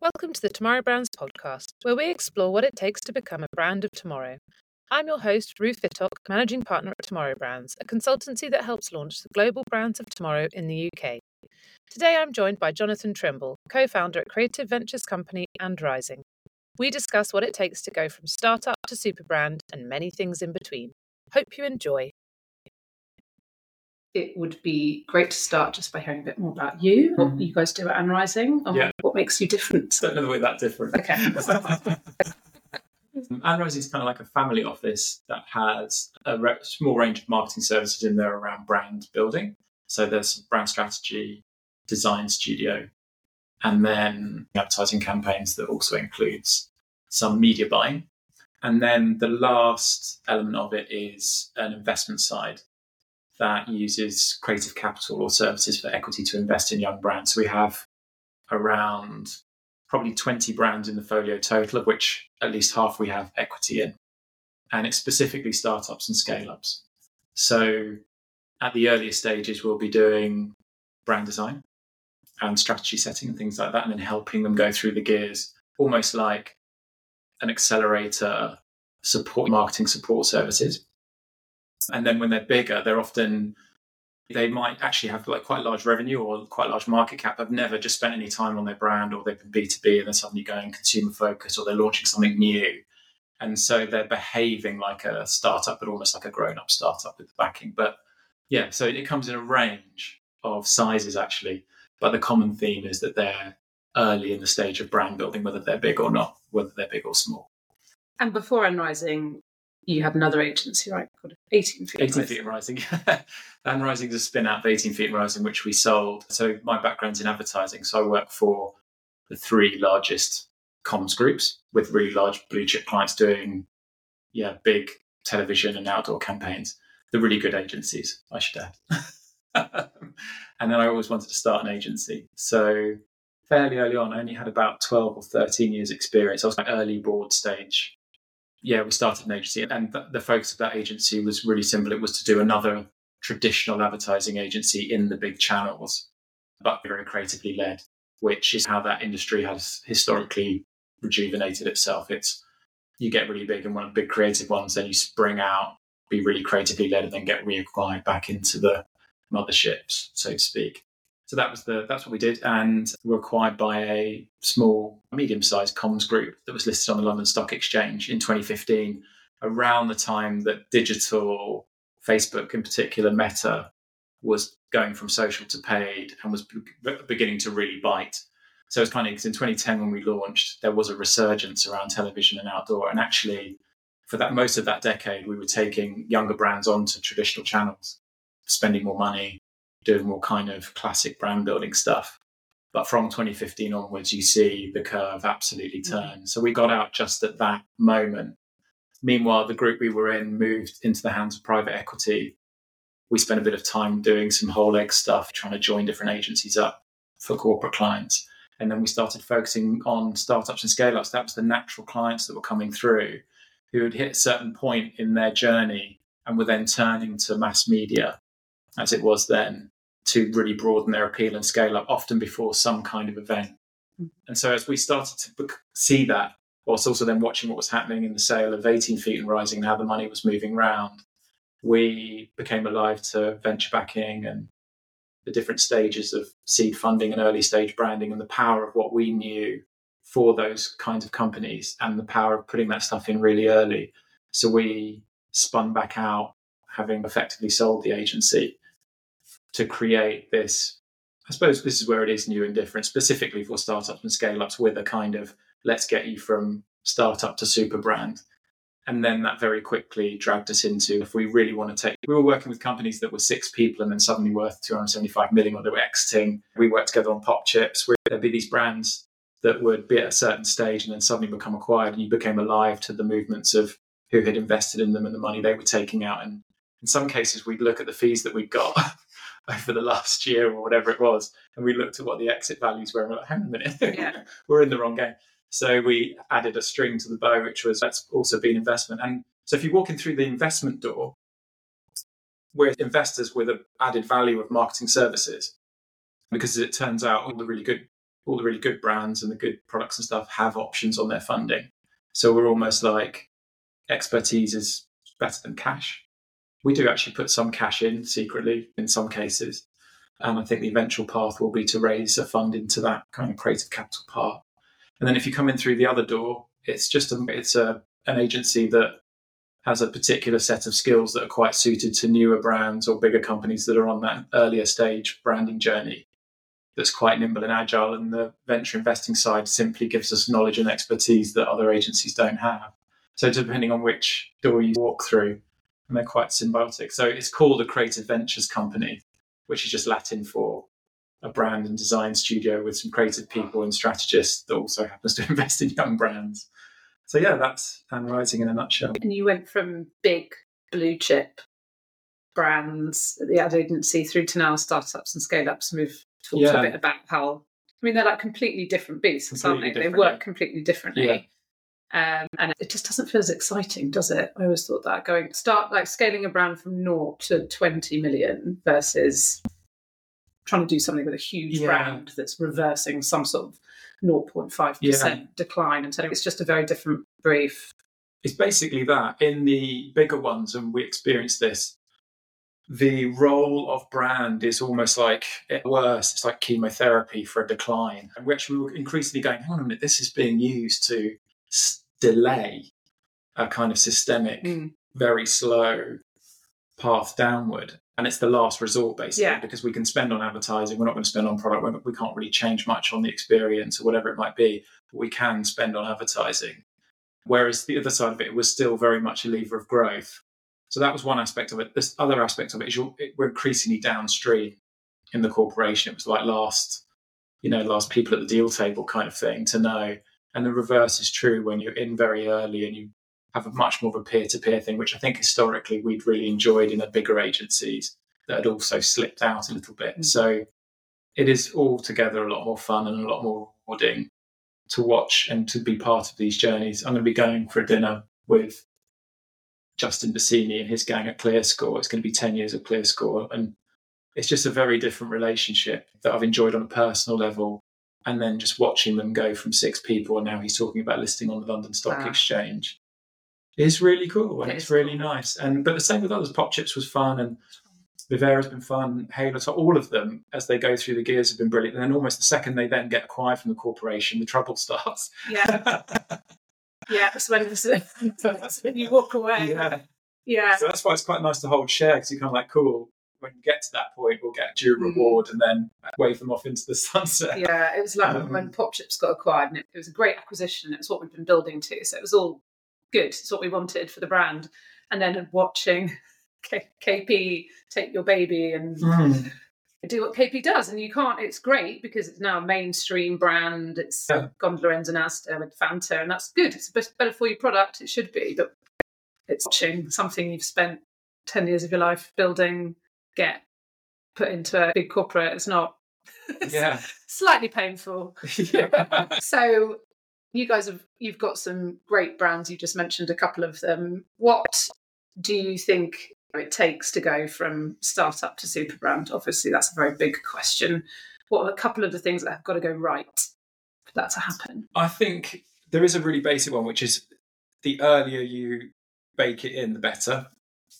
Welcome to the Tomorrow Brands podcast, where we explore what it takes to become a brand of tomorrow. I'm your host, Ruth Vittock, Managing Partner at Tomorrow Brands, a consultancy that helps launch the global brands of tomorrow in the UK. Today I'm joined by Jonathan Trimble, co-founder at creative ventures company And Rising. We discuss what it takes to go from startup to super brand and many things in between. Hope you enjoy. It would be great to start just by hearing a bit more about you, what you guys do at And Rising, and what makes you different. Don't know that we're that different. Okay. And Rising is kind of like a family office that has a small range of marketing services in there around brand building. So there's brand strategy, design studio, and then advertising campaigns that also includes some media buying. And then the last element of it is an investment side that uses creative capital or services for equity to invest in young brands. So we have around probably 20 brands in the folio total, of which at least half we have equity in. And it's specifically startups and scale-ups. So at the earliest stages, we'll be doing brand design and strategy setting and things like that, and then helping them go through the gears, almost like an accelerator support, marketing support services. And then when they're bigger, they might actually have like quite large revenue or quite large market cap. They've never just spent any time on their brand, or they've been B2B and they're suddenly going consumer focused, or they're launching something new. And so they're behaving like a startup, but almost like a grown-up startup with the backing. But yeah, so it comes in a range of sizes actually. But the common theme is that they're early in the stage of brand building, whether they're big or not, whether they're big or small. And before And Rising, you had another agency, right? Called 18 Feet 18 Feet and Rising. And Rising is a spin out of 18 Feet and Rising, which we sold. So my background's in advertising. So I work for the three largest comms groups with really large blue chip clients doing, big television and outdoor campaigns. They're really good agencies, I should add. And then I always wanted to start an agency. So fairly early on, I only had about 12 or 13 years experience. I was like early board stage. Yeah, we started an agency, and the focus of that agency was really simple. It was to do another traditional advertising agency in the big channels, but very creatively led, which is how that industry has historically rejuvenated itself. It's you get really big and one of the big creative ones, then you spring out, be really creatively led, and then get reacquired back into the motherships, so to speak. So that's what we did, and we were acquired by a small, medium-sized comms group that was listed on the London Stock Exchange in 2015, around the time that digital, Facebook in particular, Meta, was going from social to paid and was beginning to really bite. So it's kind of, because in 2010 when we launched, there was a resurgence around television and outdoor, and actually for that most of that decade, we were taking younger brands onto traditional channels, spending more money, doing more kind of classic brand building stuff. But from 2015 onwards, you see the curve absolutely turn. So we got out just at that moment. Meanwhile, the group we were in moved into the hands of private equity. We spent a bit of time doing some whole egg stuff, trying to join different agencies up for corporate clients. And then we started focusing on startups and scale-ups. That was the natural clients that were coming through who had hit a certain point in their journey and were then turning to mass media, as it was then, to really broaden their appeal and scale up, often before some kind of event. And so as we started to see that, whilst also then watching what was happening in the sale of 18 Feet and Rising and how the money was moving around, we became alive to venture backing and the different stages of seed funding and early stage branding, and the power of what we knew for those kinds of companies and the power of putting that stuff in really early. So we spun back out, having effectively sold the agency, to create this. I suppose this is where it is new and different, specifically for startups and scale-ups, with a kind of let's get you from startup to super brand. And then that very quickly dragged us into, if we really want to we were working with companies that were 6 people and then suddenly worth 275 million, or they were exiting. We worked together on Pop Chips. There'd be these brands that would be at a certain stage and then suddenly become acquired, and you became alive to the movements of who had invested in them and the money they were taking out. And in some cases, we'd look at the fees that we'd got over the last year or whatever it was, and we looked at what the exit values were and we're like, hang on a minute, we're in the wrong game. So we added a string to the bow, which was, that's also been investment. And so if you walk in through the investment door, we're investors with an added value of marketing services, because as it turns out, all the really good all the really good brands and the good products and stuff have options on their funding. So we're almost like expertise is better than cash. We do actually put some cash in secretly in some cases. And I think the eventual path will be to raise a fund into that kind of creative capital part. And then if you come in through the other door, it's an agency that has a particular set of skills that are quite suited to newer brands or bigger companies that are on that earlier stage branding journey. That's quite nimble and agile. And the venture investing side simply gives us knowledge and expertise that other agencies don't have. So depending on which door you walk through, and they're quite symbiotic. So it's called a creative ventures company, which is just Latin for a brand and design studio with some creative people and strategists that also happens to invest in young brands. So yeah, that's Anne Rising in a nutshell. And you went from big blue chip brands at the ad agency through to now startups and scale ups. And we've talked a bit about how, they're like completely different beasts, aren't they? They work completely differently. And it just doesn't feel as exciting, does it? I always thought that scaling a brand from 0 to 20 million versus trying to do something with a huge brand that's reversing some sort of 0.5% decline. And so it's just a very different brief. It's basically that. In the bigger ones, and we experienced this, the role of brand is almost like worse. It's like chemotherapy for a decline. And we were increasingly going, hang on a minute, this is being used to delay a kind of systemic, very slow path downward. And it's the last resort, basically, because we can spend on advertising. We're not going to spend on product. We can't really change much on the experience or whatever it might be, but we can spend on advertising. Whereas the other side of it was still very much a lever of growth. So that was one aspect of it. This other aspect of it is we're increasingly downstream in the corporation. It was like last people at the deal table kind of thing to know. And the reverse is true when you're in very early and you have a much more of a peer-to-peer thing, which I think historically we'd really enjoyed in the bigger agencies that had also slipped out a little bit. So it is altogether a lot more fun and a lot more rewarding to watch and to be part of these journeys. I'm going to be going for a dinner with Justin Bassini and his gang at ClearScore. It's going to be 10 years of ClearScore. And it's just a very different relationship that I've enjoyed on a personal level. And then just watching them go from 6 people, and now he's talking about listing on the London Stock Exchange, is really cool, and it's really nice. But the same with others. Pop Chips was fun, and Vivera's been fun. Halo, so all of them, as they go through the gears, have been brilliant. And then almost the second they then get acquired from the corporation, the trouble starts. Yeah. That's when you walk away. Yeah. So that's why it's quite nice to hold share, because you're kind of like, cool, when you get to that point, we'll get due reward and then wave them off into the sunset. Yeah, it was like when Pop Chips got acquired, and it was a great acquisition. It was what we've been building to. So it was all good. It's what we wanted for the brand. And then watching KP take your baby and do what KP does. And you can't, it's great because it's now a mainstream brand. It's Gondola ends and Asda with Fanta, and that's good. It's a better for you product. It should be. But it's watching something you've spent 10 years of your life building get put into a big corporate. It's not. It's slightly painful. So you guys you've got some great brands. You just mentioned a couple of them. What do you think it takes to go from startup to super brand? Obviously, that's a very big question. What are a couple of the things that have got to go right for that to happen? I think there is a really basic one, which is the earlier you bake it in, the better.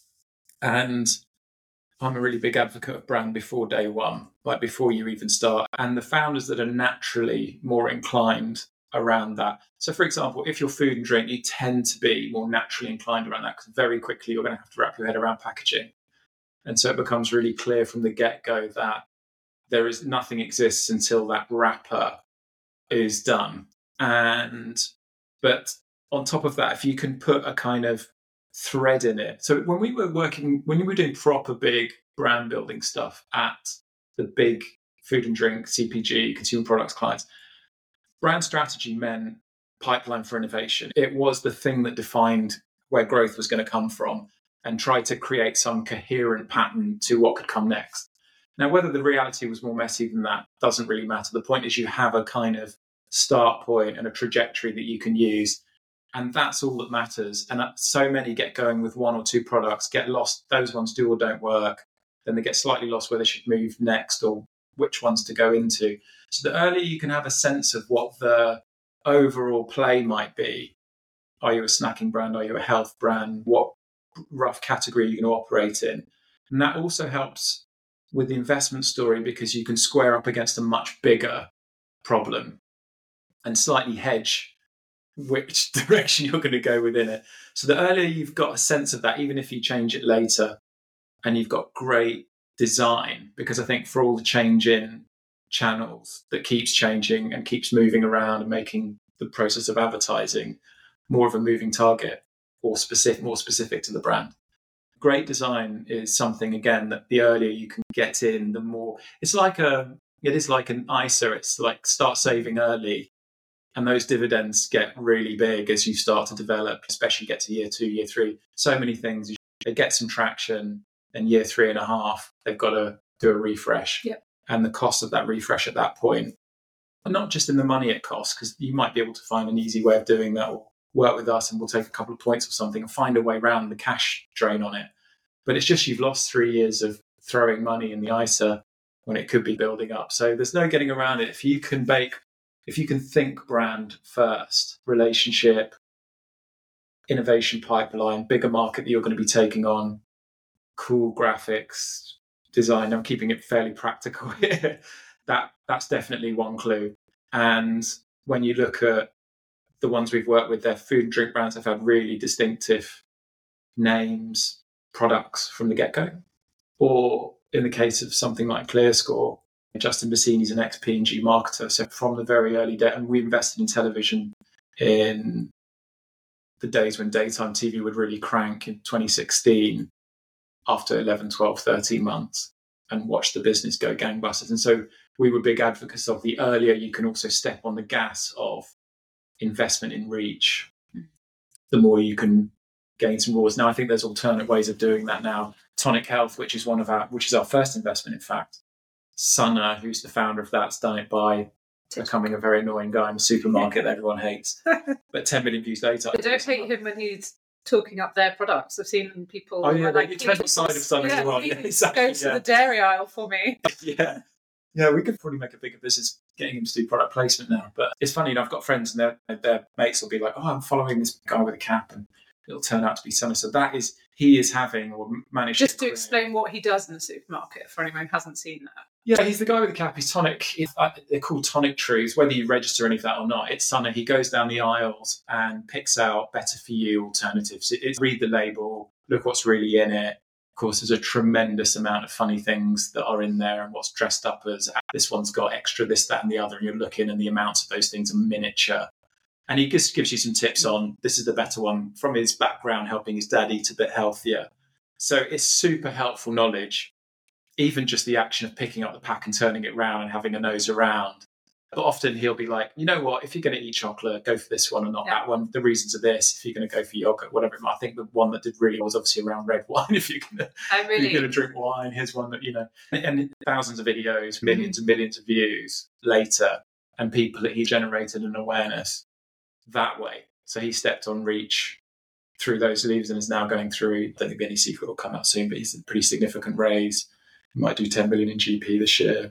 And I'm a really big advocate of brand before day one, like before you even start. And the founders that are naturally more inclined around that. So, for example, if you're food and drink, you tend to be more naturally inclined around that, because very quickly you're going to have to wrap your head around packaging. And so it becomes really clear from the get-go that nothing exists until that wrapper is done. But on top of that, if you can put a kind of thread in it. So when we were doing proper big brand building stuff at the big food and drink, CPG, consumer products clients, brand strategy meant pipeline for innovation. It was the thing that defined where growth was going to come from and tried to create some coherent pattern to what could come next. Now, whether the reality was more messy than that doesn't really matter. The point is you have a kind of start point and a trajectory that you can use. And that's all that matters. And so many get going with 1 or 2 products, get lost. Those ones do or don't work. Then they get slightly lost where they should move next or which ones to go into. So the earlier you can have a sense of what the overall play might be. Are you a snacking brand? Are you a health brand? What rough category are you going to operate in? And that also helps with the investment story because you can square up against a much bigger problem and slightly hedge which direction you're going to go within it. So the earlier you've got a sense of that, even if you change it later, and you've got great design, because I think for all the change in channels that keeps changing and keeps moving around and making the process of advertising more of a moving target or more specific to the brand. Great design is something, again, that the earlier you can get in, the more it is like an ISA. It's like start saving early, and those dividends get really big as you start to develop, especially get to year 2, year 3. So many things, they get some traction, and year 3.5, they've got to do a refresh. Yep. And the cost of that refresh at that point, and not just in the money it costs, because you might be able to find an easy way of doing that, or work with us and we'll take a couple of points or something and find a way around the cash drain on it. But it's just you've lost 3 years of throwing money in the ISA when it could be building up. So there's no getting around it. If you can think brand first, relationship, innovation pipeline, bigger market that you're going to be taking on, cool graphics, design, I'm keeping it fairly practical here. That's definitely one clue. And when you look at the ones we've worked with, their food and drink brands have had really distinctive names, products from the get-go. Or in the case of something like ClearScore, Justin Bassini's an ex-P&G marketer. So from the very early day, and we invested in television in the days when daytime TV would really crank in 2016 after 11, 12, 13 months and watched the business go gangbusters. And so we were big advocates of the earlier you can also step on the gas of investment in reach, the more you can gain some rewards. Now, I think there's alternate ways of doing that now. Tonic Health, which is our first investment, in fact. Sana, who's the founder of that, has done it by becoming a very annoying guy in the supermarket that everyone hates. But 10 million views later. I don't hate him when he's talking up their products. I've seen people... Oh, yeah, you turn the side of Sana as well. Yeah, exactly, go to the dairy aisle for me. Yeah, we could probably make a bigger business getting him to do product placement now. But it's funny, I've got friends and their mates will be like, oh, I'm following this guy with a cap, and it'll turn out to be Sana. So he is having or managed Just to explain what he does in the supermarket for anyone who hasn't seen that. Yeah, he's the guy with the cap. He's Tonic. They're called Tonic Trues. Whether you register any of that or not, it's Sana. He goes down the aisles and picks out better for you alternatives. Read the label, look what's really in it. Of course, there's a tremendous amount of funny things that are in there and what's dressed up as this one's got extra this, that, and the other. And you're looking and the amounts of those things are miniature. And he just gives you some tips on this is the better one from his background, helping his dad eat a bit healthier. So it's super helpful knowledge. Even just the action of picking up the pack and turning it round and having a nose around. But often he'll be like, you know what, if you're going to eat chocolate, go for this one and not that one. The reasons are this. If you're going to go for yogurt, whatever it might. I think the one that did really well was obviously around red wine. If you're going to drink wine, here's one that, and thousands of videos, millions and millions of views later, and people that he generated an awareness that way. So he stepped on reach through those levers and is now going through, I don't think any secret will come out soon, but he's a pretty significant raise. He might do 10 million in GP this year.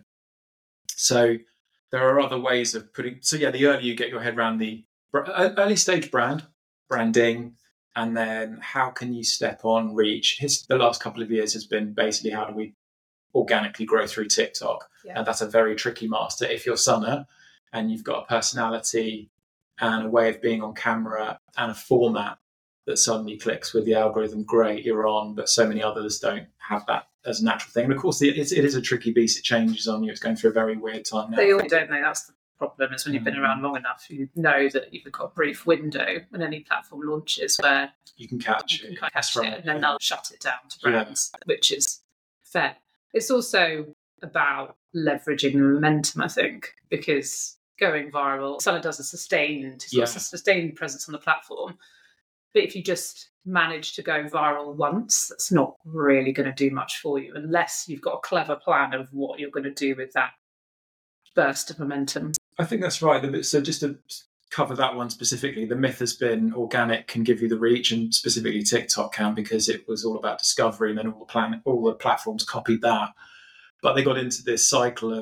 So there are other ways of the earlier you get your head around the early stage branding, and then how can you step on reach? The last couple of years has been basically how do we organically grow through TikTok? Yeah. And that's a very tricky master. If you're Sana and you've got a personality and a way of being on camera and a format that suddenly clicks with the algorithm, great, you're on, but so many others don't have that as a natural thing. And of course, it is a tricky beast. It changes on you. It's going through a very weird time now. They all don't know. That's the problem, is when you've been around long enough, you know that you've got a brief window when any platform launches where you can catch it, and then they'll shut it down to brands, which is fair. It's also about leveraging the momentum, I think, because going viral, Sana does a sustained presence on the platform. But if you just manage to go viral once, that's not really going to do much for you unless you've got a clever plan of what you're going to do with that burst of momentum. I think that's right. So just to cover that one specifically, the myth has been organic can give you the reach, and specifically TikTok can, because it was all about discovery, and then all the platforms copied that. But they got into this cycle of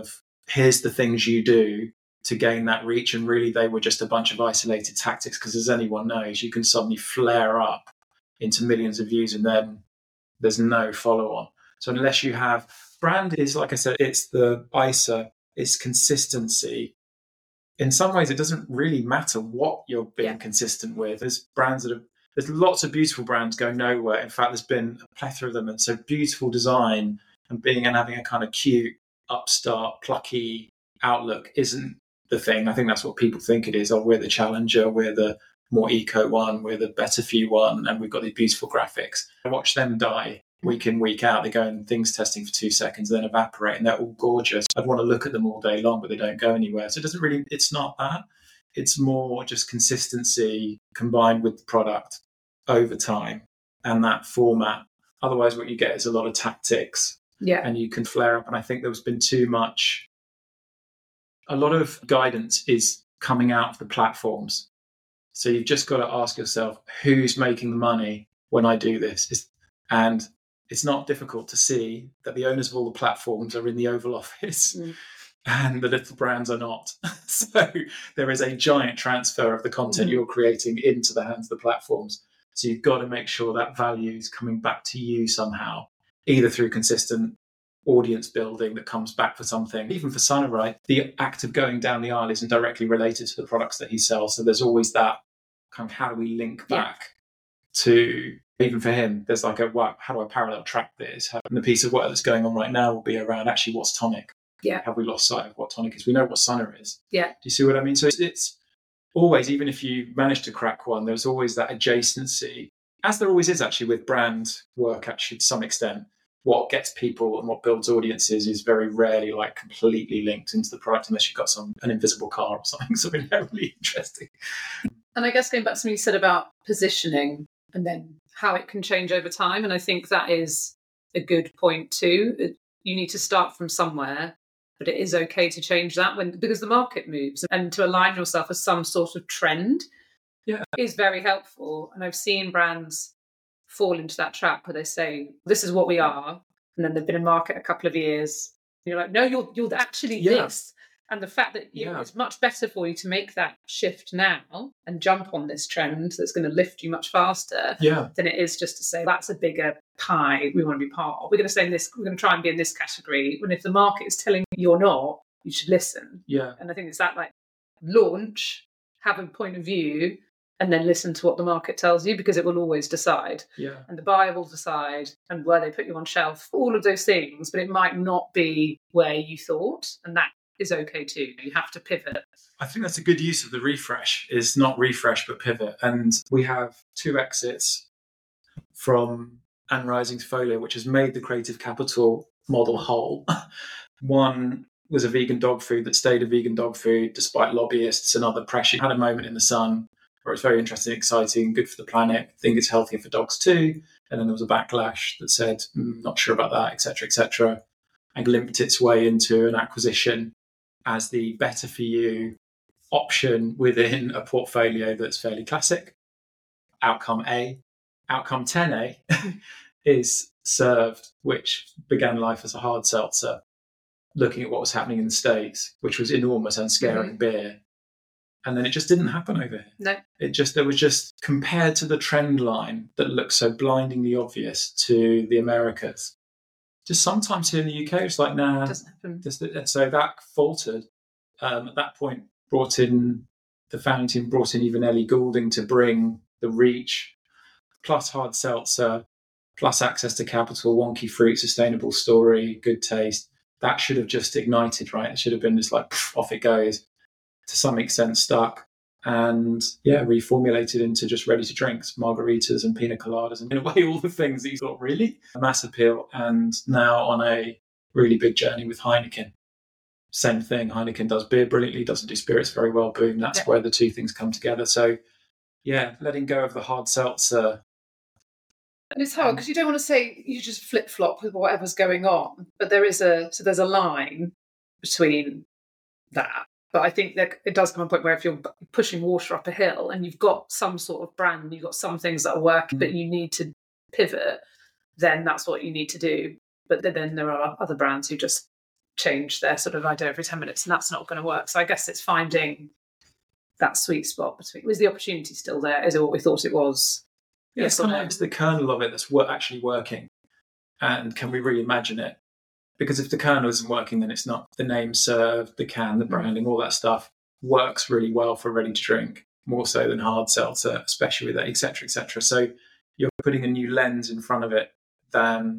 here's the things you do to gain that reach. And really, they were just a bunch of isolated tactics, because as anyone knows, you can suddenly flare up into millions of views and then there's no follow on. So unless you have brand, is like I said, it's the ISA, it's consistency. In some ways, it doesn't really matter what you're being consistent with. There's brands there's lots of beautiful brands go nowhere. In fact, there's been a plethora of them. And so beautiful design and having a kind of cute, upstart, plucky outlook isn't the thing. I think that's what people think it is. Oh, we're the challenger, we're the more eco one, we're the better for you one, and we've got these beautiful graphics. I watch them die week in, week out. They go in things testing for 2 seconds, then evaporate, and they're all gorgeous. I'd want to look at them all day long, but they don't go anywhere. So it's not that. It's more just consistency combined with the product over time and that format. Otherwise, what you get is a lot of tactics, and you can flare up. And I think there's been a lot of guidance is coming out of the platforms. So you've just got to ask yourself, who's making the money when I do this? And it's not difficult to see that the owners of all the platforms are in the Oval Office and the little brands are not. So there is a giant transfer of the content you're creating into the hands of the platforms. So you've got to make sure that value is coming back to you somehow, either through consistent audience building that comes back for something. Even for Sana, right, the act of going down the aisle isn't directly related to the products that he sells. So there's always that kind of, how do we link back to, even for him, there's like how do I parallel track this? And the piece of work that's going on right now will be around actually what's tonic. Yeah. Have we lost sight of what tonic is? We know what Sana is. Yeah. Do you see what I mean? So it's always, even if you manage to crack one, there's always that adjacency, as there always is actually with brand work, actually, to some extent. What gets people and what builds audiences is very rarely like completely linked into the product, unless you've got an invisible car or something really interesting. And I guess going back to something you said about positioning and then how it can change over time. And I think that is a good point too. You need to start from somewhere, but it is okay to change that because the market moves, and to align yourself with some sort of trend is very helpful. And I've seen brands fall into that trap where they say, this is what we are. And then they've been in market a couple of years. And you're like, no, you're actually this. And the fact that it's much better for you to make that shift now and jump on this trend that's going to lift you much faster than it is just to say, that's a bigger pie we want to be part of. We're going to say this, we're going to try and be in this category. When if the market is telling you you're not, you should listen. Yeah. And I think it's that, like, launch, have a point of view, and then listen to what the market tells you, because it will always decide. Yeah. And the buyer will decide, and where they put you on shelf, all of those things, but it might not be where you thought. And that is okay too. You have to pivot. I think that's a good use of the refresh, is not refresh, but pivot. And we have 2 exits from Anne Rising's Folio, which has made the creative capital model whole. One was a vegan dog food that stayed a vegan dog food despite lobbyists and other pressure. It had a moment in the sun where it's very interesting, exciting, good for the planet. I think it's healthier for dogs too. And then there was a backlash that said, not sure about that, etc., etc., and limped its way into an acquisition as the better for you option within a portfolio that's fairly classic. Outcome A. Outcome 10A is Served, which began life as a hard seltzer, looking at what was happening in the States, which was enormous and scaring beer. And then it just didn't happen over here. No. There was just, compared to the trend line that looks so blindingly obvious to the Americas, just sometimes here in the UK, it's like, nah. It doesn't happen. So that faltered. At that point, the founding team brought in even Ellie Goulding to bring the reach, plus hard seltzer, plus access to capital, wonky fruit, sustainable story, good taste. That should have just ignited, right? It should have been just like, off it goes. To some extent stuck, and reformulated into just ready to drinks, margaritas and pina coladas, and in a way all the things that you thought really mass appeal. And now on a really big journey with Heineken. Same thing. Heineken does beer brilliantly, doesn't do spirits very well. Boom, that's where the two things come together. So letting go of the hard seltzer. And it's hard because you don't want to say you just flip flop with whatever's going on, but there's a line between that. But I think that it does come a point where if you're pushing water up a hill and you've got some sort of brand, you've got some things that are working, but you need to pivot, then that's what you need to do. But then there are other brands who just change their sort of idea every 10 minutes, and that's not going to work. So I guess it's finding that sweet spot between, was the opportunity still there? Is it what we thought it was? Yeah, it's kind of like it's the kernel of it that's actually working. And can we reimagine it? Because if the kernel isn't working, then it's not. The name served, the can, the branding, all that stuff works really well for ready to drink, more so than hard seltzer, especially with that, et cetera, et cetera. So you're putting a new lens in front of it than,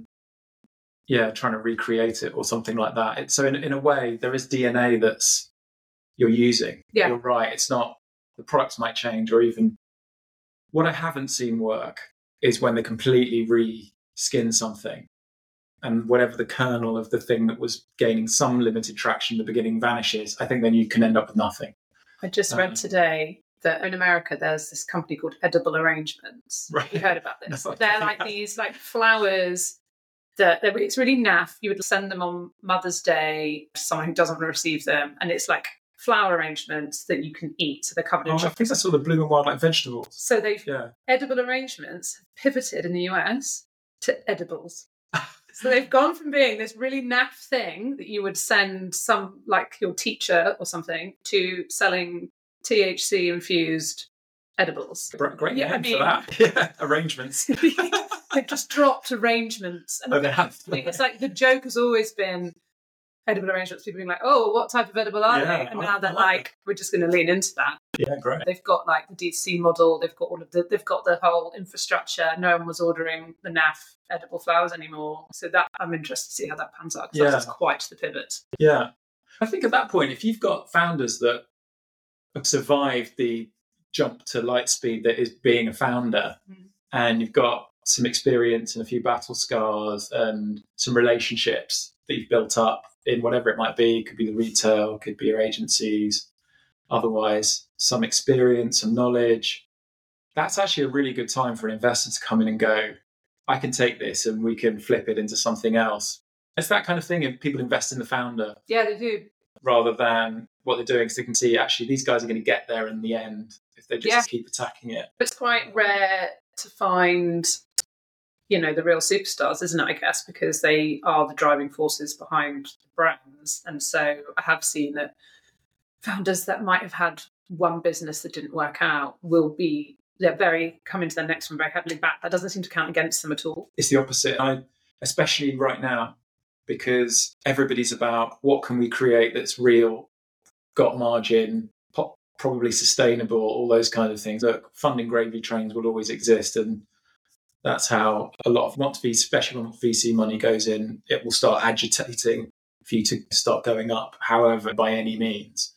trying to recreate it or something like that. So in a way, there is DNA that's you're using. Yeah. You're right. It's not, the products might change, or even what I haven't seen work is when they completely reskin something, and whatever the kernel of the thing that was gaining some limited traction in the beginning vanishes. I think then you can end up with nothing. I just read today that in America there's this company called Edible Arrangements. Right. You heard about this? No, They're like these like flowers that it's really naff. You would send them on Mother's Day to someone who doesn't want to receive them, and it's like flower arrangements that you can eat. So they're covered in I chocolate. think that's all the Bloom and Wildlife vegetables. So Edible Arrangements have pivoted in the US to edibles. So they've gone from being this really naff thing that you would send some, like your teacher or something, to selling THC infused edibles. Great name for that. Yeah, arrangements. They've just dropped arrangements. And they have. It's like the joke has always been edible arrangements, people being like, oh, what type of edible are they? And now they're like, we're just going to lean into that. Yeah, great. They've got like the D2C model, they've got they've got the whole infrastructure. No one was ordering the naff edible flowers anymore. So that I'm interested to see how that pans out, because that's quite the pivot. Yeah. I think at that point, if you've got founders that have survived the jump to light speed that is being a founder, and you've got some experience and a few battle scars and some relationships that you've built up in whatever it might be, could be the retail, could be your agencies, otherwise some experience, some knowledge, that's actually a really good time for an investor to come in and go, I can take this and we can flip it into something else. It's that kind of thing, and people invest in the founder. Yeah, they do. Rather than what they're doing, because they can see actually these guys are going to get there in the end if they just keep attacking it. It's quite rare to find, the real superstars, isn't it, I guess, because they are the driving forces behind the brands. And so I have seen that founders that might have had one business that didn't work out will be, they're come into their next one very heavily back. That doesn't seem to count against them at all. It's the opposite. Especially right now, because everybody's about what can we create that's real, got margin, probably sustainable, all those kind of things. Look, funding gravy trains will always exist, and that's how a lot of, especially when VC money goes in, it will start agitating for you to start going up, however, by any means.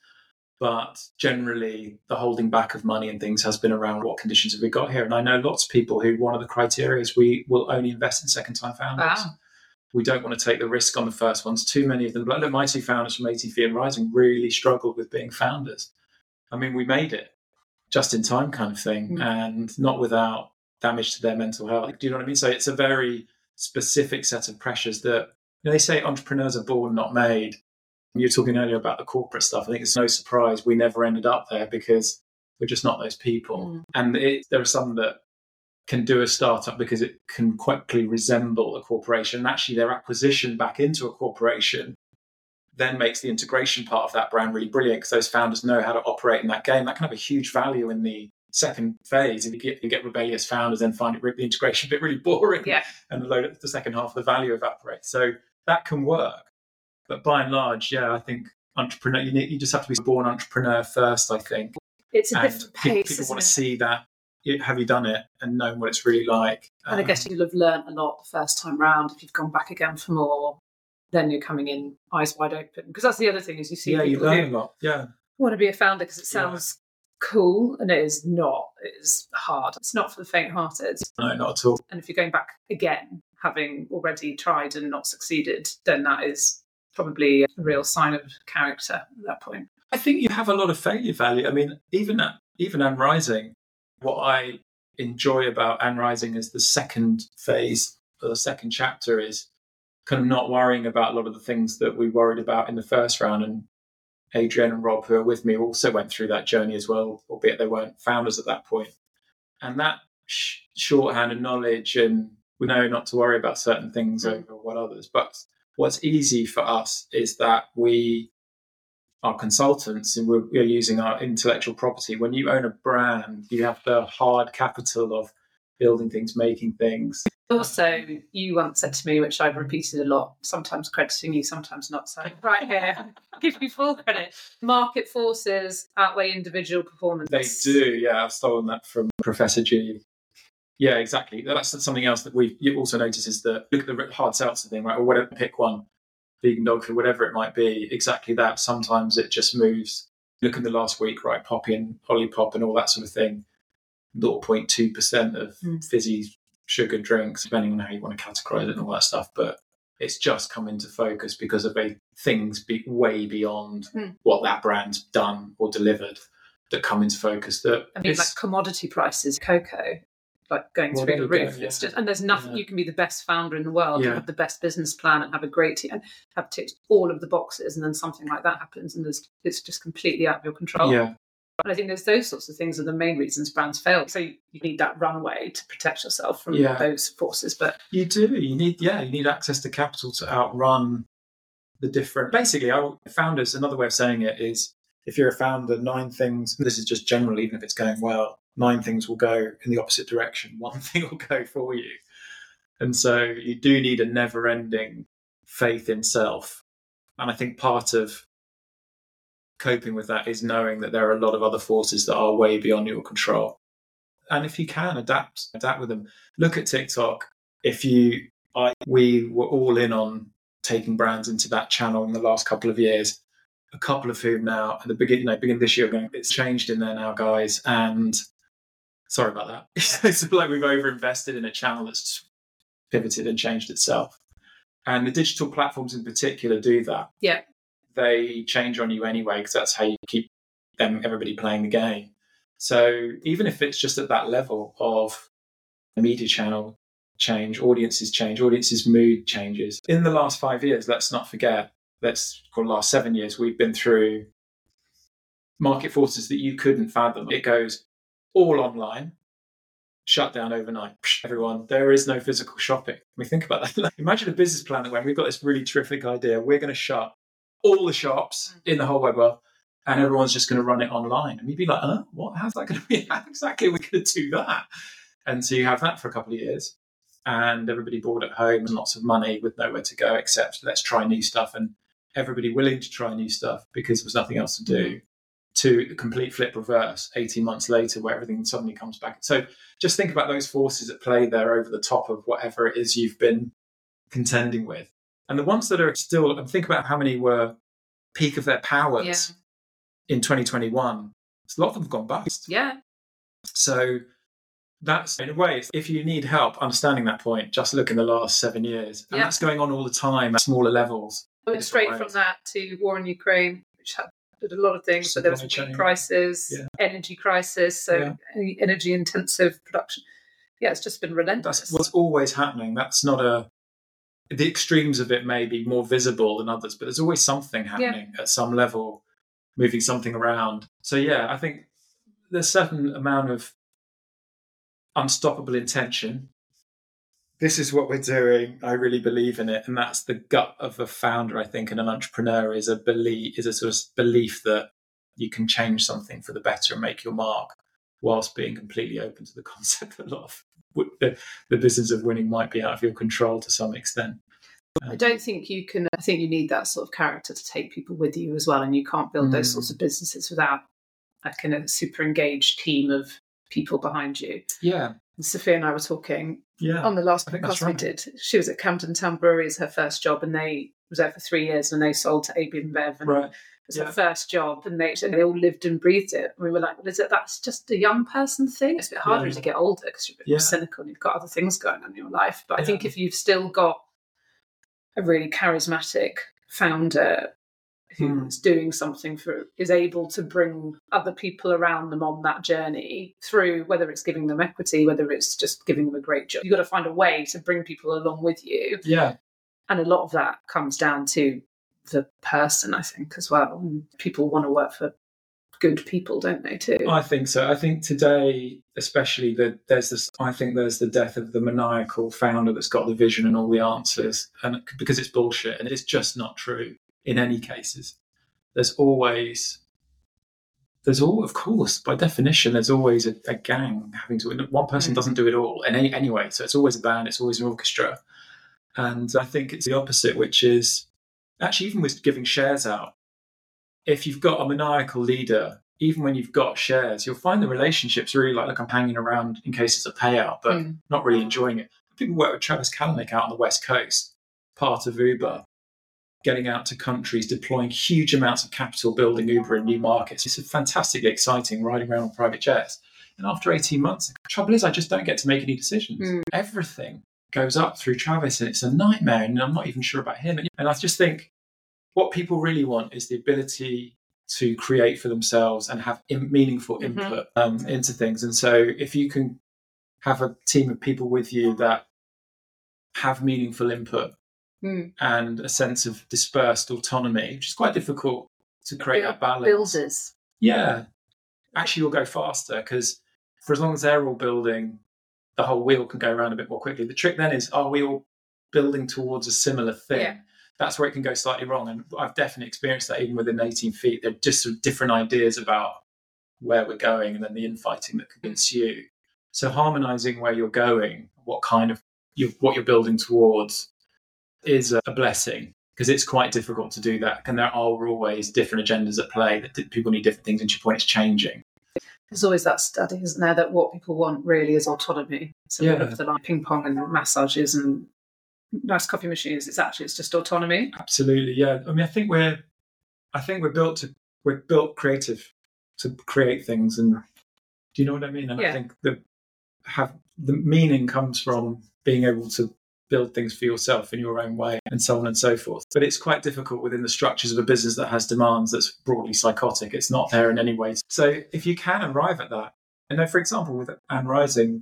But generally, the holding back of money and things has been around what conditions have we got here. And I know lots of people who one of the criteria is we will only invest in second-time founders. Wow. We don't want to take the risk on the first ones. Too many of them, like my two founders from 18 Feet and Rising, really struggled with being founders. I mean, we made it just in time kind of thing, and not without damage to their mental health. Do you know what I mean? So it's a very specific set of pressures that, they say entrepreneurs are born, not made. You were talking earlier about the corporate stuff. I think it's no surprise we never ended up there, because we're just not those people. And there are some that can do a startup because it can quickly resemble a corporation. And actually their acquisition back into a corporation then makes the integration part of that brand really brilliant, because those founders know how to operate in that game. That can have a huge value in the second phase. If you get rebellious founders, then find the integration bit really boring, and the second half of the value evaporates. So that can work. But by and large, I think entrepreneur, you just have to be born entrepreneur first, I think. It's a different pace. People want to see that. Have you done it and known what it's really like? And I guess you'll have learned a lot the first time round. If you've gone back again for more, then you're coming in eyes wide open. Because that's the other thing, is you see people you learn a lot. Want to be a founder because it sounds cool, and it is not. It is hard. It's not for the faint-hearted. No, not at all. And if you're going back again, having already tried and not succeeded, then that is probably a real sign of character at that point. I think you have a lot of failure value. I mean, even Anne Rising, what I enjoy about Anne Rising is the second phase, or the second chapter, is kind of not worrying about a lot of the things that we worried about in the first round. And Adrienne and Rob, who are with me, also went through that journey as well, albeit they weren't founders at that point. And that shorthand and knowledge, and we know not to worry about certain things over what others. But What's easy for us is that we are consultants and we're using our intellectual property. When you own a brand, you have the hard capital of building things, making things. Also, you once said to me, which I've repeated a lot, sometimes crediting you, sometimes not. So right here, I'll give you full credit. Market forces outweigh individual performance. They do, yeah. I've stolen that from Professor G. Yeah, exactly. That's something else that you also notice is that look at the hard seltzer thing, right? Or whatever, pick one, vegan dog food, whatever it might be. Exactly that. Sometimes it just moves. Look at the last week, right? Poppy and Olipop and all that sort of thing. 0.2% of fizzy sugar drinks, depending on how you want to categorize it and all that stuff. But it's just come into focus because of things way beyond what that brand's done or delivered that come into focus. Like commodity prices, cocoa, like going through the roof. It's just, and there's nothing. You can be the best founder in the world, and have the best business plan, and have a great team, and have ticked all of the boxes, and then something like that happens, and it's just completely out of your control. Yeah. And I think there's those sorts of things are the main reasons brands fail. So you need that runway to protect yourself from those forces. But you do. You need access to capital to outrun the different. Basically, founders. Another way of saying it is, if you're a founder, 9 things. This is just general, even if it's going well. 9 things will go in the opposite direction. 1 thing will go for you, and so you do need a never-ending faith in self. And I think part of coping with that is knowing that there are a lot of other forces that are way beyond your control. And if you can adapt with them. Look at TikTok. We were all in on taking brands into that channel in the last couple of years. A couple of whom now at the beginning of this year going, it's changed in there now, guys. And sorry about that. It's like we've overinvested in a channel that's pivoted and changed itself. And the digital platforms in particular do that. Yeah. They change on you anyway, because that's how you keep everybody playing the game. So even if it's just at that level of a media channel change, audiences' mood changes. In the last 5 years, let's not forget, last 7 years, we've been through market forces that you couldn't fathom. It goes all online, shut down overnight. Everyone, there is no physical shopping. I mean, think about that. Imagine a business plan that when we've got this really terrific idea, we're going to shut all the shops in the whole wide world, and everyone's just going to run it online. And you'd be like, what? How's that going to be? How exactly are we going to do that? And so you have that for a couple of years, and everybody bored at home and lots of money with nowhere to go except let's try new stuff, and everybody willing to try new stuff because there was nothing else to do, to the complete flip reverse 18 months later where everything suddenly comes back. So just think about those forces at play there over the top of whatever it is you've been contending with. And the ones that are still, think about how many were peak of their powers in 2021. A lot of them have gone bust. Yeah. So that's, in a way, if you need help understanding that point, just look in the last 7 years. And that's going on all the time at smaller levels. I went straight from that to war in Ukraine, which did a lot of things. So there was wheat prices, energy crisis, energy intensive production. Yeah, it's just been relentless. That's what's always happening. That's not the extremes of it may be more visible than others, but there's always something happening at some level, moving something around. So I think there's a certain amount of unstoppable intention. This is what we're doing. I really believe in it. And that's the gut of a founder, I think, and an entrepreneur is a sort of belief that you can change something for the better and make your mark, whilst being completely open to the concept that a lot of the business of winning might be out of your control to some extent. I don't think you can. I think you need that sort of character to take people with you as well. And you can't build those sorts of businesses without a kind of super engaged team of people behind you. Yeah. And Sophia and I were talking on the last podcast we did. She was at Camden Town Brewery as her first job, and they was there for 3 years, and they sold to AB InBev. And it was her first job, and they all lived and breathed it. And we were like, well, that's just a young person thing? It's a bit harder to get older because you're a bit more cynical and you've got other things going on in your life. But I think if you've still got a really charismatic founder who's doing something is able to bring other people around them on that journey through, whether it's giving them equity, whether it's just giving them a great job. You've got to find a way to bring people along with you. Yeah. And a lot of that comes down to the person, I think, as well. And people want to work for good people, don't they, too? I think so. I think today, especially, there's this. I think there's the death of the maniacal founder that's got the vision and all the answers, and because it's bullshit, and it's just not true in any cases. Of course, by definition, there's always a gang having to. One person doesn't do it all, and anyway, so it's always a band, it's always an orchestra, and I think it's the opposite, which is actually even with giving shares out. If you've got a maniacal leader, even when you've got shares, you'll find the relationships really like I'm hanging around in case it's a payout, but not really enjoying it. People work with Travis Kalanick out on the West Coast, part of Uber, getting out to countries, deploying huge amounts of capital, building Uber in new markets. It's fantastically exciting, riding around on private jets. And after 18 months, the trouble is I just don't get to make any decisions. Everything goes up through Travis, and it's a nightmare, and I'm not even sure about him. And I just think what people really want is the ability to create for themselves and have meaningful input into things. And so if you can have a team of people with you that have meaningful input and a sense of dispersed autonomy, which is quite difficult to create that balance. Builders. Yeah. Actually, you'll go faster because for as long as they're all building, the whole wheel can go around a bit more quickly. The trick then is, are we all building towards a similar thing? Yeah. That's where it can go slightly wrong. And I've definitely experienced that even within 18 feet. There are just sort of different ideas about where we're going and then the infighting that could ensue. So harmonizing where you're going, what you're building towards is a blessing, because it's quite difficult to do that. And there are always different agendas at play, that people need different things, and to your point, it's changing. There's always that study, isn't there, that what people want really is autonomy. So of the like ping pong and massages and nice coffee machines, it's just autonomy. Absolutely, yeah. I mean, I think we're built creative to create things, and do you know what I mean? And I think the meaning comes from being able to build things for yourself in your own way, and so on and so forth. But it's quite difficult within the structures of a business that has demands that's broadly psychotic. It's not there in any way. So if you can arrive at that, and then, for example, with Anne Rising,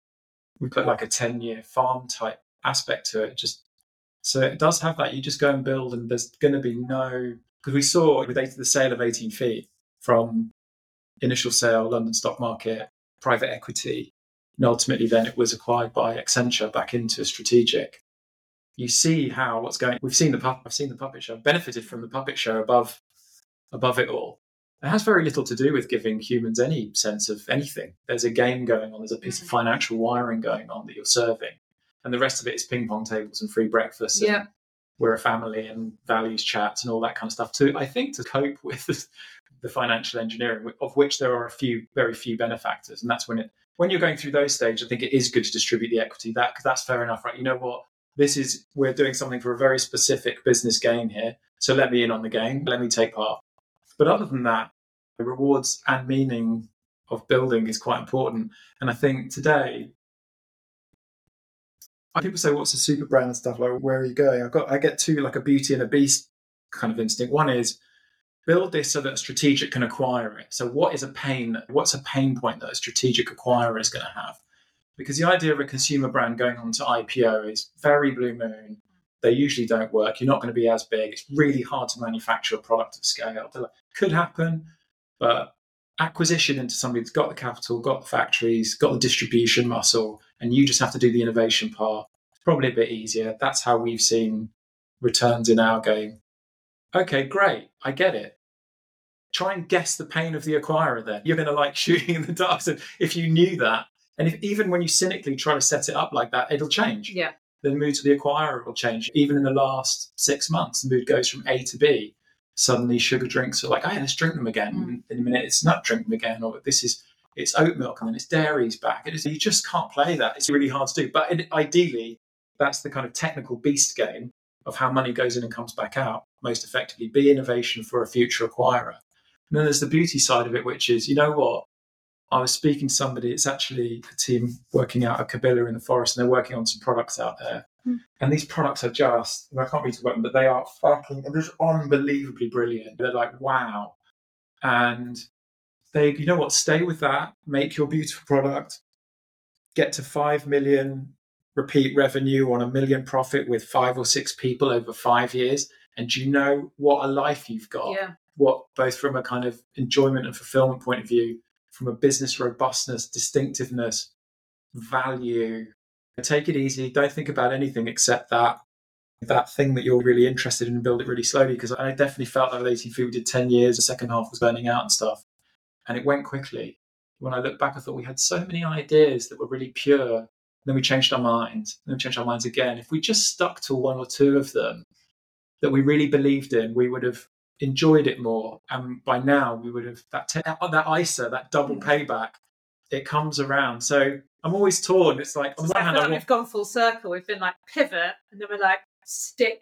we put like a 10-year farm type aspect to it. So it does have that. You just go and build, and there's going to be because we saw with the sale of 18 feet, from initial sale, London stock market, private equity, and ultimately then it was acquired by Accenture back into a strategic. You see how what's going. I've seen the puppet show. I've benefited from the puppet show above it all. It has very little to do with giving humans any sense of anything. There's a game going on. There's a piece of financial wiring going on that you're serving. And the rest of it is ping pong tables and free breakfast. And we're a family and values chats and all that kind of stuff too. I think to cope with the financial engineering, of which there are very few benefactors. And that's when you're going through those stages, I think it is good to distribute the equity, because that's fair enough, right? You know what? We're doing something for a very specific business gain here. So let me in on the game. Let me take part. But other than that, the rewards and meaning of building is quite important. And I think today, people say, what's a super brand and stuff, like, where are you going? I get two, like a Beauty and a Beast kind of instinct. One is build this so that a strategic can acquire it. So what's a pain point that a strategic acquirer is going to have? Because the idea of a consumer brand going on to IPO is very blue moon. They usually don't work. You're not going to be as big. It's really hard to manufacture a product at scale. Could happen, but acquisition into somebody that's got the capital, got the factories, got the distribution muscle, and you just have to do the innovation part. It's probably a bit easier. That's how we've seen returns in our game. Okay, great. I get it. Try and guess the pain of the acquirer then. You're going to like shooting in the dark. So if you knew that, and even when you cynically try to set it up like that, it'll change. Yeah. The mood to the acquirer will change. Even in the last 6 months, the mood goes from A to B. Suddenly sugar drinks are like, hey, let's drink them again. In a minute, it's not drink them again. Or it's oat milk, and then it's dairy's back. You just can't play that. It's really hard to do. But ideally, that's the kind of technical beast game of how money goes in and comes back out most effectively. Be innovation for a future acquirer. And then there's the beauty side of it, which is, you know what? I was speaking to somebody, it's actually a team working out at Kabila in the forest, and they're working on some products out there. And these products are just, I can't really talk about them, but they are just unbelievably brilliant. They're like, wow. And you know what? Stay with that, make your beautiful product, get to 5 million repeat revenue on 1 million profit with 5 or 6 people over 5 years. And do you know what a life you've got? Yeah. what, both from a kind of enjoyment and fulfillment point of view, from a business robustness, distinctiveness, value. Take it easy. Don't think about anything except that thing that you're really interested in, and build it really slowly. Because I definitely felt that with 18 Feet, we did 10 years, the second half was burning out and stuff. And it went quickly. When I look back, I thought we had so many ideas that were really pure. Then we changed our minds. Then we changed our minds again. If we just stuck to one or two of them that we really believed in, we would have enjoyed it more. And by now, we would have that ISA, that double payback. It comes around. So I'm always torn. It's like, on the one hand, we've gone full circle. We've been like pivot, and then we're like stick.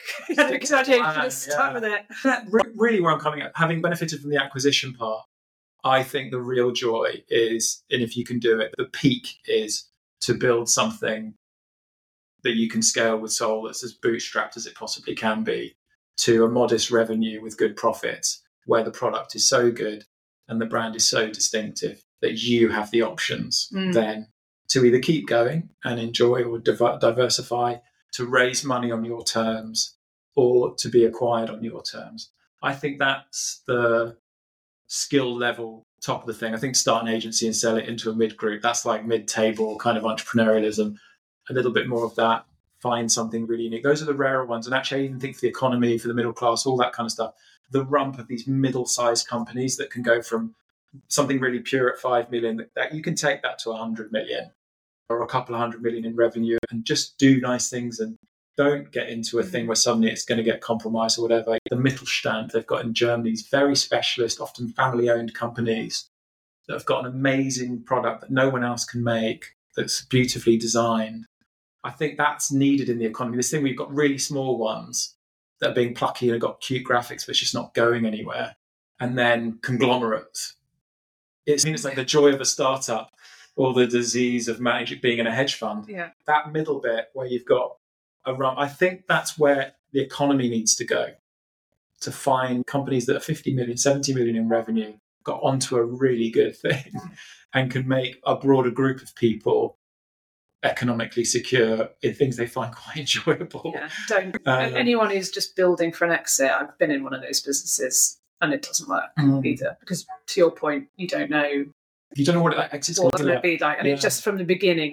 Stuck with it. Really, where I'm coming at, having benefited from the acquisition part, I think the real joy is, and if you can do it, the peak is to build something that you can scale with Soul that's as bootstrapped as it possibly can be, to a modest revenue with good profits, where the product is so good and the brand is so distinctive that you have the options then to either keep going and enjoy, or diversify, to raise money on your terms, or to be acquired on your terms. I think that's the skill level top of the thing. I think start an agency and sell it into a mid group, that's like mid-table kind of entrepreneurialism. A little bit more of that, find something really unique. Those are the rarer ones. And actually, I even think for the economy, for the middle class, all that kind of stuff, the rump of these middle-sized companies that can go from something really pure at 5 million, that you can take that to 100 million or a couple of 100 million in revenue, and just do nice things, and don't get into a thing where suddenly it's going to get compromised or whatever. The Mittelstand they've got in Germany, these very specialist, often family-owned companies that have got an amazing product that no one else can make, that's beautifully designed. I think that's needed in the economy. This thing, we've got really small ones that are being plucky and have got cute graphics, but it's just not going anywhere. And then conglomerates. It's like the joy of a startup, or the disease of being in a hedge fund. Yeah. That middle bit where you've got a run, I think that's where the economy needs to go, to find companies that are 50 million, 70 million in revenue, got onto a really good thing and can make a broader group of people economically secure in things they find quite enjoyable. Yeah, anyone who's just building for an exit, I've been in one of those businesses and it doesn't work either, because to your point, you don't know what that exit's going to be like, and it just from the beginning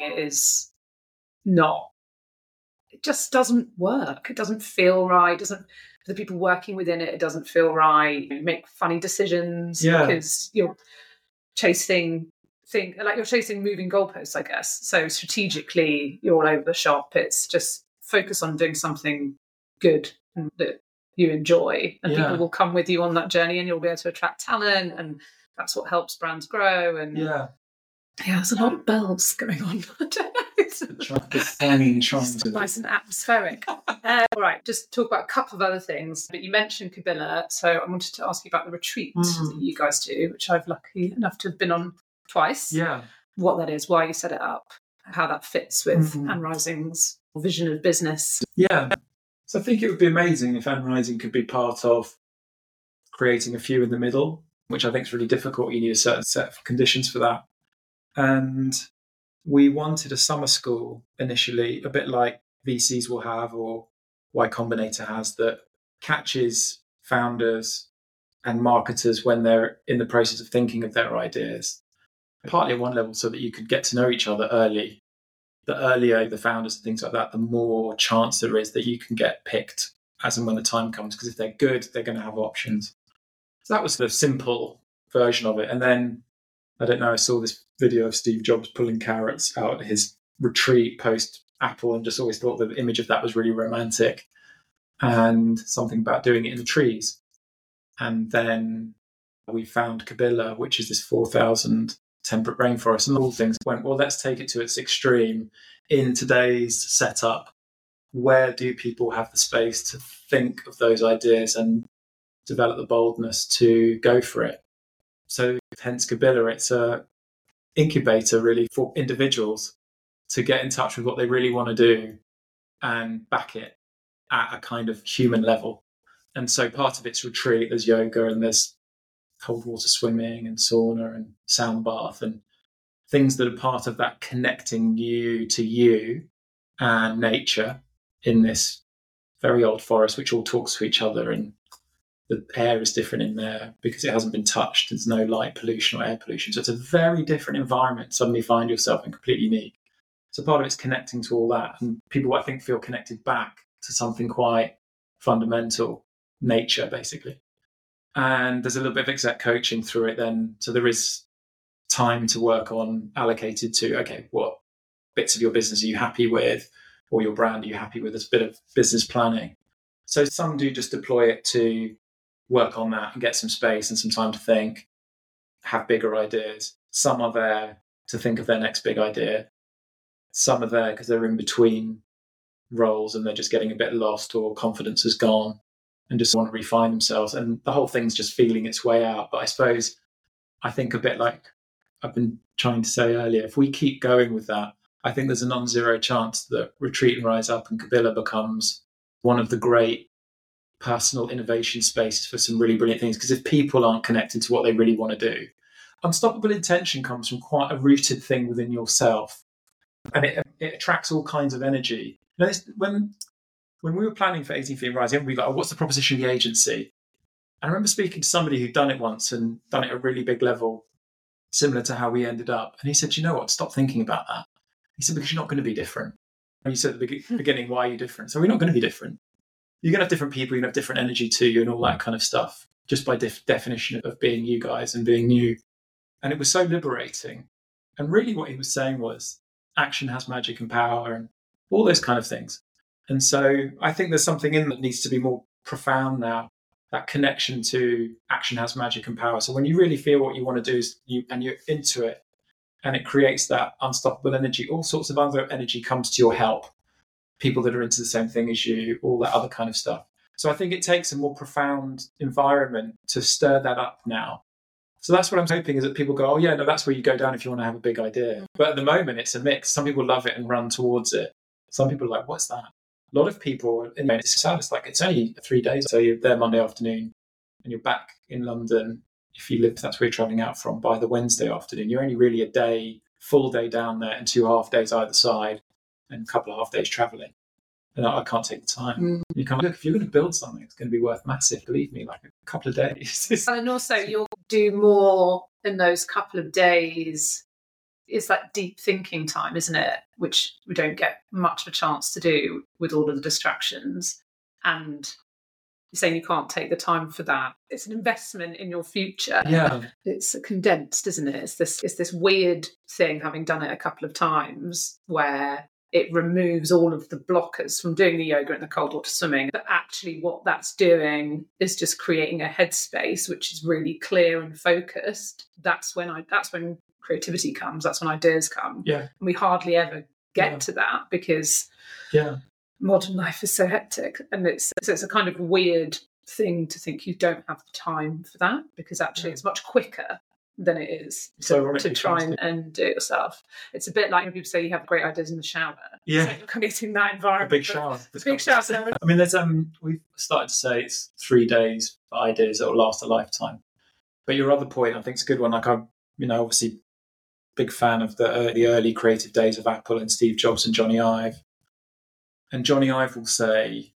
it just doesn't work. It doesn't feel right. For the people working within it, it doesn't feel right. You make funny decisions because you're chasing moving goalposts, I guess. So strategically, you're all over the shop. It's just focus on doing something good and that you enjoy, and people will come with you on that journey, and you'll be able to attract talent, and that's what helps brands grow. And there's a lot of bells going on. I don't know. It's nice and atmospheric. All right, just talk about a couple of other things. But you mentioned Kabilla, so I wanted to ask you about the retreat that you guys do, which I've lucky enough to have been on twice. Yeah. What that is, why you set it up, how that fits with Anne Rising's vision of business. Yeah. So I think it would be amazing if Anne Rising could be part of creating a few in the middle, which I think is really difficult. You need a certain set of conditions for that. And we wanted a summer school initially, a bit like VCs will have or Y Combinator has, that catches founders and marketers when they're in the process of thinking of their ideas. Partly at one level so that you could get to know each other early. The earlier the founders and things like that, the more chance there is that you can get picked as and when the time comes, because if they're good, they're going to have options. So that was the simple version of it. And then, I don't know, I saw this video of Steve Jobs pulling carrots out at his retreat post Apple, and just always thought the image of that was really romantic, and something about doing it in the trees. And then we found Kabilla, which is this 4,000 temperate rainforest, and all things went, well, let's take it to its extreme. In today's setup, where do people have the space to think of those ideas and develop the boldness to go for it? So hence Kabilla, it's a incubator really for individuals to get in touch with what they really want to do and back it at a kind of human level. And so part of its retreat, there's yoga and there's cold water swimming and sauna and sound bath and things that are part of that connecting you to you and nature in this very old forest, which all talks to each other. And The air is different in there because it hasn't been touched. There's no light pollution or air pollution. So it's a very different environment. Suddenly you find yourself in completely unique. So part of it's connecting to all that. And people, I think, feel connected back to something quite fundamental, nature, basically. And there's a little bit of exec coaching through it then. So there is time to work on allocated to, okay, what bits of your business are you happy with, or your brand are you happy with? There's a bit of business planning. So some do just deploy it to work on that and get some space and some time to think, have bigger ideas. Some are there to think of their next big idea. Some are there because they're in between roles and they're just getting a bit lost, or confidence has gone and just want to refine themselves. And the whole thing's just feeling its way out. But I suppose, I think a bit like I've been trying to say earlier, if we keep going with that, I think there's a non-zero chance that Retreat and Rise Up and Kabila becomes one of the great personal innovation spaces for some really brilliant things. Because if people aren't connected to what they really want to do, unstoppable intention comes from quite a rooted thing within yourself, and it attracts all kinds of energy. You know, when we were planning for 18 Feet Rise, everybody was like, oh, what's the proposition of the agency? I remember speaking to somebody who'd done it once and done it at a really big level, similar to how we ended up. And he said, you know what, stop thinking about that. He said, because you're not going to be different. And you said at the beginning, why are you different? So we're not going to be different. You're going to have different people, you're going to have different energy to you and all that kind of stuff, just by definition of being you guys and being new. And it was so liberating. And really what he was saying was, action has magic and power and all those kind of things. And so I think there's something in that needs to be more profound now, that connection to action has magic and power. So when you really feel what you want to do and you're into it, and it creates that unstoppable energy, all sorts of other energy comes to your help. People that are into the same thing as you, all that other kind of stuff. So I think it takes a more profound environment to stir that up now. So that's what I'm hoping, is that people go, oh yeah, no, that's where you go down if you want to have a big idea. But at the moment, it's a mix. Some people love it and run towards it. Some people are like, what's that? A lot of people, it's sad. It's like, it's only 3 days. So you're there Monday afternoon and you're back in London. If you live, that's where you're traveling out from, by the Wednesday afternoon. You're only really a day, full day down there and 2 half days either side and a couple of half days traveling. And I can't take the time. You can't, look, if you're going to build something, it's going to be worth massive, believe me, like a couple of days. And also you'll do more in those couple of days. It's that deep thinking time, isn't it? Which we don't get much of a chance to do with all of the distractions. And you're saying you can't take the time for that. It's an investment in your future. Yeah. It's condensed, isn't it? It's this weird thing, having done it a couple of times, where it removes all of the blockers from doing the yoga and the cold water swimming. But actually what that's doing is just creating a headspace which is really clear and focused. That's when creativity comes. That's when ideas come. Yeah. And we hardly ever get to that because modern life is so hectic. And it's a kind of weird thing to think you don't have the time for that, because actually it's much quicker than it is to try and do it yourself. It's a bit like when people say you have great ideas in the shower. Yeah. So you're creating that environment. A big shower. Big shower. I mean, there's we've started to say it's 3 days for ideas that will last a lifetime. But your other point, I think, is a good one. Like, I'm, obviously big fan of the early creative days of Apple and Steve Jobs and Johnny Ive. And Johnny Ive will say,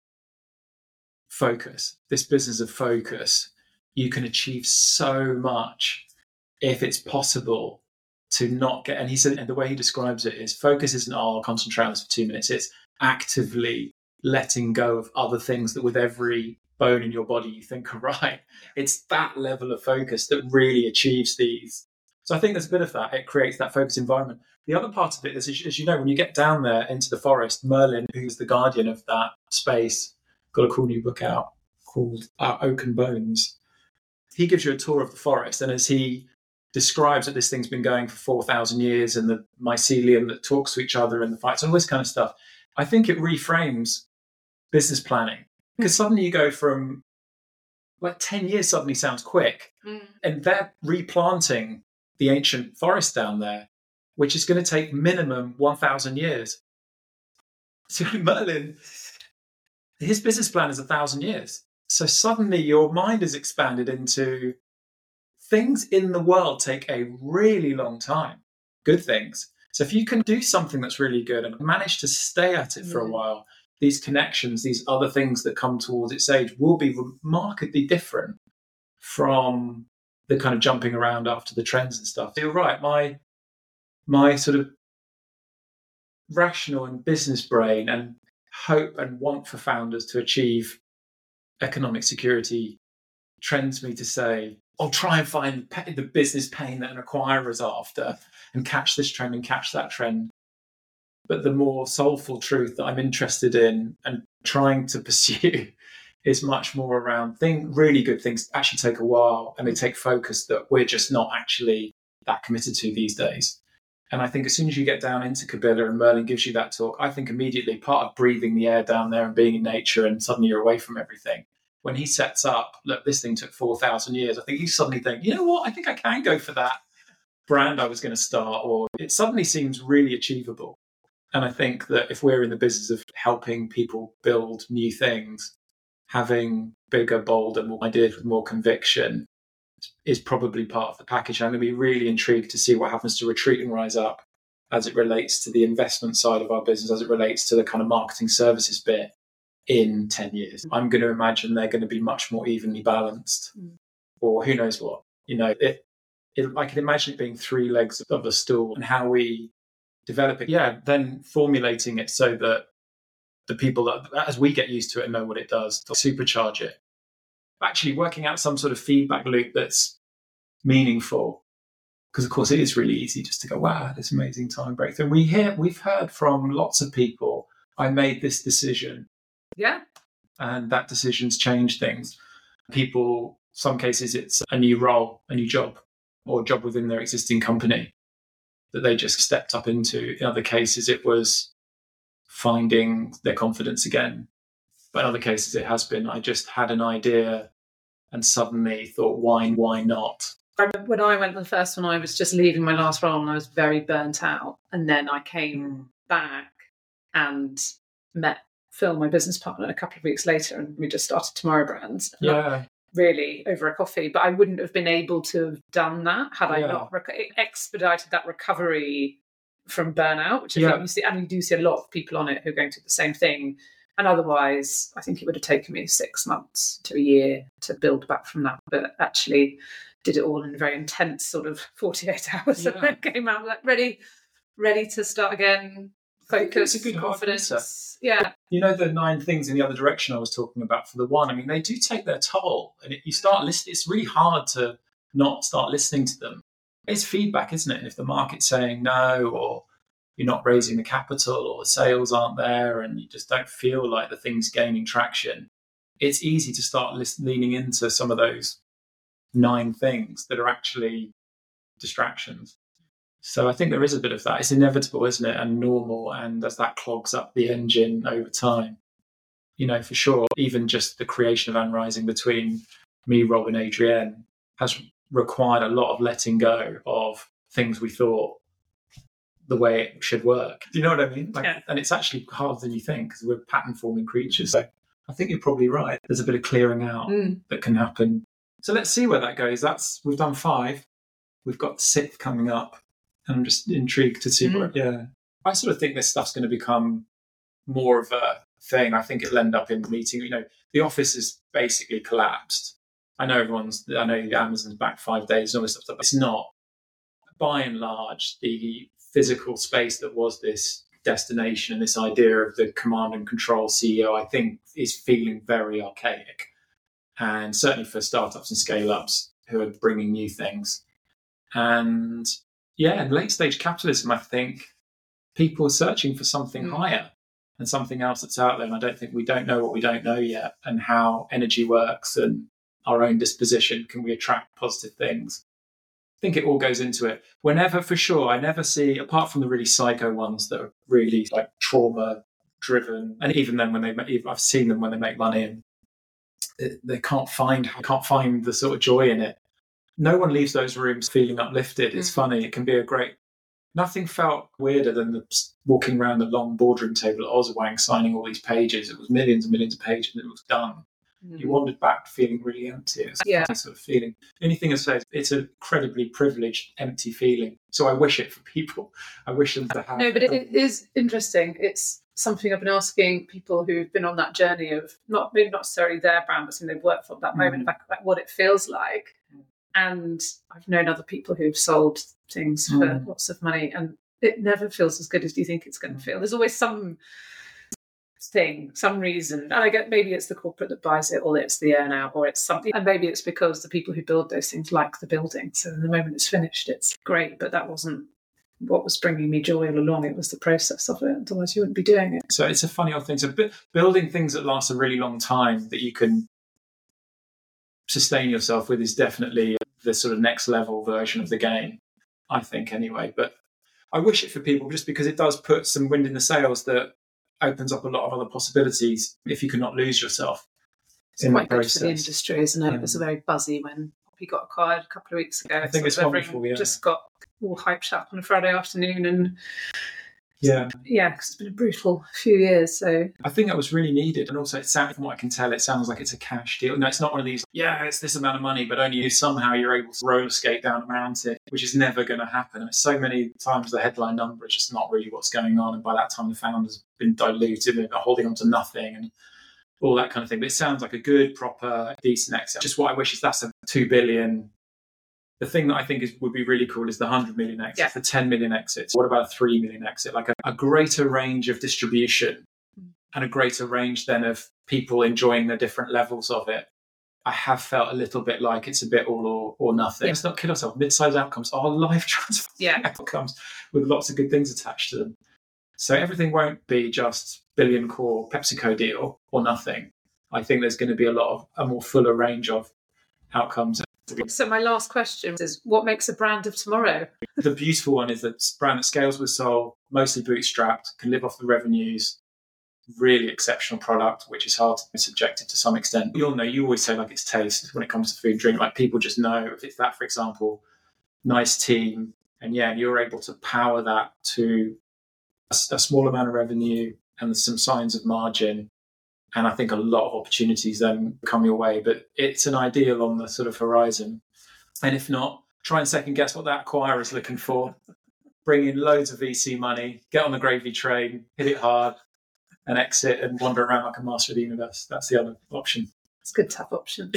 focus. This business of focus, you can achieve so much if it's possible to not get, and he said, and the way he describes it is, focus isn't, I'll concentrate on this for 2 minutes. It's actively letting go of other things that with every bone in your body you think are right. It's that level of focus that really achieves these. So I think there's a bit of that. It creates that focus environment. The other part of it is, as you know, when you get down there into the forest, Merlin, who's the guardian of that space, got a cool new book out called Oak and Bones. He gives you a tour of the forest, and as he describes that this thing's been going for 4,000 years and the mycelium that talks to each other and the fights, all this kind of stuff, I think it reframes business planning. Because suddenly you go from, like, 10 years suddenly sounds quick. And they're replanting the ancient forest down there, which is going to take minimum 1,000 years. So Merlin, his business plan is 1,000 years. So suddenly your mind is expanded into things in the world take a really long time, good things. So if you can do something that's really good and manage to stay at it for a while, these connections, these other things that come towards its age will be markedly different from the kind of jumping around after the trends and stuff. You're right. My sort of rational and business brain and hope and want for founders to achieve economic security trends me to say, I'll try and find the business pain that an acquirer is after and catch this trend and catch that trend. But the more soulful truth that I'm interested in and trying to pursue is much more around really good things actually take a while, and they take focus that we're just not actually that committed to these days. And I think as soon as you get down into Kabila and Merlin gives you that talk, I think immediately part of breathing the air down there and being in nature and suddenly you're away from everything. When he sets up, look, this thing took 4,000 years, I think you suddenly think, you know what, I think I can go for that brand I was going to start, or it suddenly seems really achievable. And I think that if we're in the business of helping people build new things, having bigger, bolder, more ideas with more conviction is probably part of the package. I'm going to be really intrigued to see what happens to Retreat and Rise Up as it relates to the investment side of our business, as it relates to the kind of marketing services bit in 10 years. I'm going to imagine they're going to be much more evenly balanced, or who knows what. I can imagine it being three legs of a stool, and how we develop it. Yeah, then formulating it so that the people that, as we get used to it and know what it does, to supercharge it. Actually working out some sort of feedback loop that's meaningful. Because of course it is really easy just to go, wow, this amazing time breakthrough. We've heard from lots of people, I made this decision. Yeah. And that decision's changed things. People, some cases it's a new role, a new job, or a job within their existing company that they just stepped up into. In other cases, it was finding their confidence again. But in other cases, it has been, I just had an idea and suddenly thought, why not? I remember when I went to the first one, I was just leaving my last role and I was very burnt out. And then I came back and met Phil, my business partner, a couple of weeks later, and we just started Tomorrow Brands. Yeah. Really over a coffee, but I wouldn't have been able to have done that had I not it expedited that recovery from burnout, which I think you see, and you do see a lot of people on it who are going through the same thing. And otherwise, I think it would have taken me 6 months to a year to build back from that. But actually did it all in a very intense sort of 48 hours and then came out like ready to start again. Focus, a good confidence. Yeah. You know, the 9 things in the other direction I was talking about for the one, I mean, they do take their toll. And you start listening, it's really hard to not start listening to them. It's feedback, isn't it? And if the market's saying no, or you're not raising the capital, or the sales aren't there, and you just don't feel like the thing's gaining traction, it's easy to start leaning into some of those 9 things that are actually distractions. So I think there is a bit of that. It's inevitable, isn't it? And normal. And as that clogs up the engine over time, for sure, even just the creation of Anne Rising between me, Rob and Adrienne has required a lot of letting go of things we thought the way it should work. Do you know what I mean? And it's actually harder than you think, because we're pattern forming creatures. So I think you're probably right. There's a bit of clearing out that can happen. So let's see where that goes. We've done 5. We've got the 6th coming up. And I'm just intrigued to see I sort of think this stuff's going to become more of a thing. I think it'll end up in the meeting. The office is basically collapsed. I know Amazon's back 5 days and all this stuff, but it's not. By and large, the physical space that was this destination and this idea of the command and control CEO, I think, is feeling very archaic. And certainly for startups and scale-ups who are bringing new things. And in late stage capitalism, I think people are searching for something higher and something else that's out there. And I don't think we don't know what we don't know yet, and how energy works and our own disposition. Can we attract positive things? I think it all goes into it. Whenever, for sure, I never see, apart from the really psycho ones that are really like trauma driven, and even then I've seen them when they make money and they can't find the sort of joy in it. No one leaves those rooms feeling uplifted. It's funny. It can be nothing felt weirder than walking around the long boardroom table at Oswang signing all these pages. It was millions and millions of pages and it was done. You wandered back feeling really empty. It's that sort of feeling. Anything I say, it's an incredibly privileged, empty feeling. So I wish it for people. I wish them to have. No, but it is interesting. It's something I've been asking people who've been on that journey of maybe not necessarily their brand, but something they've worked for that moment, like what it feels like. And I've known other people who've sold things for lots of money, and it never feels as good as you think it's going to feel. There's always some thing, some reason. And I get maybe it's the corporate that buys it, or it's the earn out, or it's something. And maybe it's because the people who build those things like the building. So the moment it's finished, it's great. But that wasn't what was bringing me joy all along. It was the process of it. Otherwise, you wouldn't be doing it. So it's a funny old thing. So building things that last a really long time that you can sustain yourself with is definitely the sort of next level version of the game, I think, anyway. But I wish it for people just because it does put some wind in the sails that opens up a lot of other possibilities if you cannot lose yourself. It's quite good for the industry, isn't it? It was very buzzy when we got acquired a couple of weeks ago. I think it's wonderful, yeah. Just got all hyped up on a Friday afternoon, and because it's been a brutal few years. So I think that was really needed, and also from what I can tell, it sounds like it's a cash deal. No, it's not one of these. Yeah, it's this amount of money, but only if somehow you're able to roller skate down a mountain, which is never going to happen. And so many times the headline number is just not really what's going on, and by that time the founder's been diluted and holding on to nothing and all that kind of thing. But it sounds like a good, proper, decent exit. Just what I wish is that's a 2 billion. The thing that I think would be really cool is the 100 million exit, the 10 million exits. What about a 3 million exit? Like a greater range of distribution and a greater range then of people enjoying the different levels of it. I have felt a little bit like it's a bit all or nothing. Let's not kid ourselves. Mid-size outcomes are life transforming outcomes with lots of good things attached to them. So everything won't be just billion core PepsiCo deal or nothing. I think there's going to be a more fuller range of outcomes. So my last question is, what makes a brand of tomorrow? The beautiful one is that it's a brand that scales with soul, mostly bootstrapped, can live off the revenues, really exceptional product, which is hard to be subjective to some extent. You always say like it's taste when it comes to food and drink. Like people just know if it's that, for example, nice team. And you're able to power that to a small amount of revenue and some signs of margin. And I think a lot of opportunities then come your way, but it's an ideal on the sort of horizon. And if not, try and second guess what that acquirer is looking for. Bring in loads of VC money, get on the gravy train, hit it hard, and exit and wander around like a master of the universe. That's the other option. It's good to have options.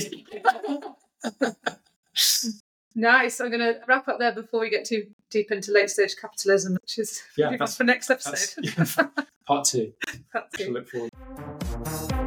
Nice. I'm going to wrap up there before we get too deep into late stage capitalism, which is that's for next episode. Part two. Part two. I look forward.